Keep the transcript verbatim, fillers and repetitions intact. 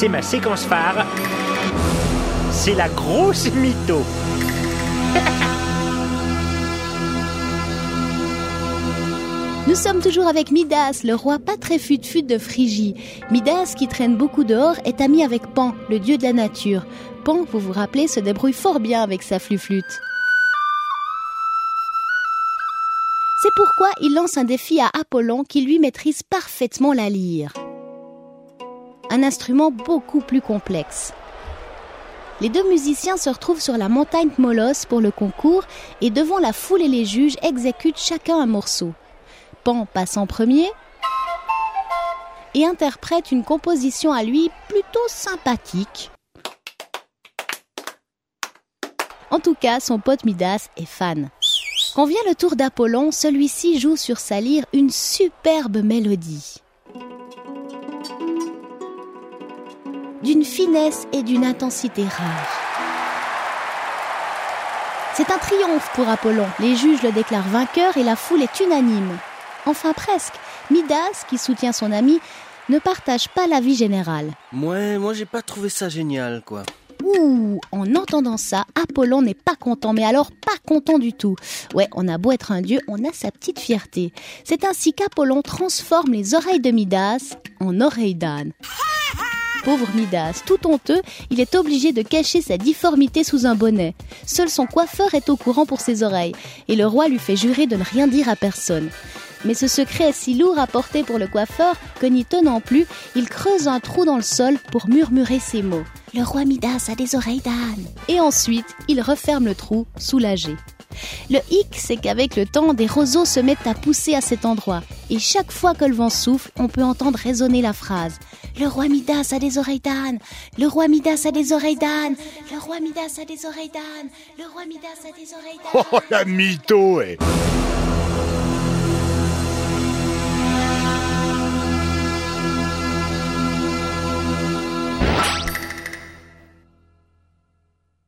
c'est ma séquence phare. C'est la grosse mytho. Nous sommes toujours avec Midas, le roi pas très fut-fut de Phrygie. Midas, qui traîne beaucoup dehors, est ami avec Pan, le dieu de la nature. Pan, vous vous rappelez, se débrouille fort bien avec sa flûte. C'est pourquoi il lance un défi à Apollon qui lui maîtrise parfaitement la lyre. Un instrument beaucoup plus complexe. Les deux musiciens se retrouvent sur la montagne Molos pour le concours et devant la foule et les juges exécutent chacun un morceau. Pan passe en premier et interprète une composition à lui plutôt sympathique. En tout cas, son pote Midas est fan. Quand vient le tour d'Apollon, celui-ci joue sur sa lyre une superbe mélodie. D'une finesse et d'une intensité rare. C'est un triomphe pour Apollon. Les juges le déclarent vainqueur et la foule est unanime. Enfin presque. Midas, qui soutient son ami, ne partage pas l'avis général. Ouais, moi j'ai pas trouvé ça génial, quoi. Ouh, en entendant ça, Apollon n'est pas content, mais alors pas content du tout. Ouais, on a beau être un dieu, on a sa petite fierté. C'est ainsi qu'Apollon transforme les oreilles de Midas en oreilles d'âne. Pauvre Midas, tout honteux, il est obligé de cacher sa difformité sous un bonnet. Seul son coiffeur est au courant pour ses oreilles, et le roi lui fait jurer de ne rien dire à personne. Mais ce secret est si lourd à porter pour le coiffeur que n'y tenant plus, il creuse un trou dans le sol pour murmurer ces mots. « Le roi Midas a des oreilles d'âne !» Et ensuite, il referme le trou, soulagé. Le hic, c'est qu'avec le temps, des roseaux se mettent à pousser à cet endroit. Et chaque fois que le vent souffle, on peut entendre résonner la phrase. « Le roi Midas a des oreilles d'âne ! Le roi Midas a des oreilles d'âne ! Le roi Midas a des oreilles d'âne ! Le roi Midas a des oreilles d'âne !» Oh, la mytho, eh.